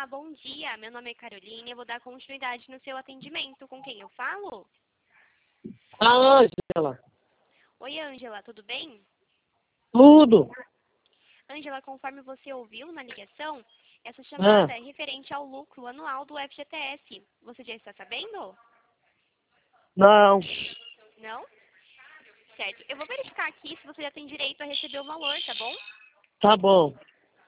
Olá, bom dia. Meu nome é Carolina e eu vou dar continuidade no seu atendimento. Com quem eu falo? A Ângela. Oi, Ângela, tudo bem? Tudo. Ângela, conforme você ouviu na ligação, essa Ah, chamada é referente ao lucro anual do FGTS. Você já está sabendo? não. Não? Certo. Eu vou verificar aqui se você já tem direito a receber o valor, tá bom? Tá bom.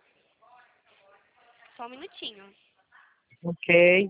Só um minutinho. Ok.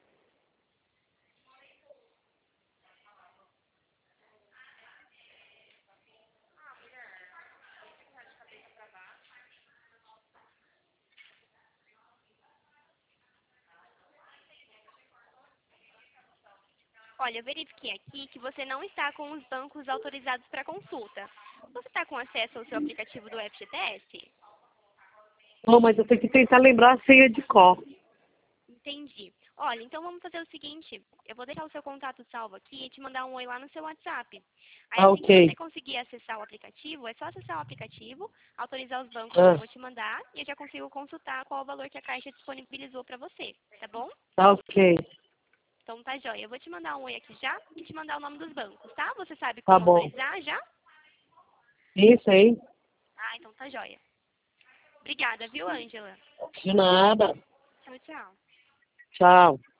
Olha, eu verifiquei aqui que você não está com os bancos autorizados para consulta. Você está com acesso ao seu aplicativo do FGTS? Bom, mas eu tenho que tentar lembrar a senha de cor. Entendi. Olha, então vamos fazer o seguinte. Eu vou deixar o seu contato salvo aqui e te mandar um oi lá no seu WhatsApp. Aí Ah, assim que você ok. conseguir acessar o aplicativo, é só acessar o aplicativo, autorizar os bancos que eu Ah, vou te mandar e eu já consigo consultar qual o valor que a Caixa disponibilizou para você, tá bom? tá ok. Então tá joia. Eu vou te mandar um oi aqui já e te mandar o nome dos bancos, tá? Você sabe Tá como bom. autorizar já? Isso aí. Ah, então tá joia. Obrigada, viu, Ângela? De nada. Tchau, tchau. Tchau.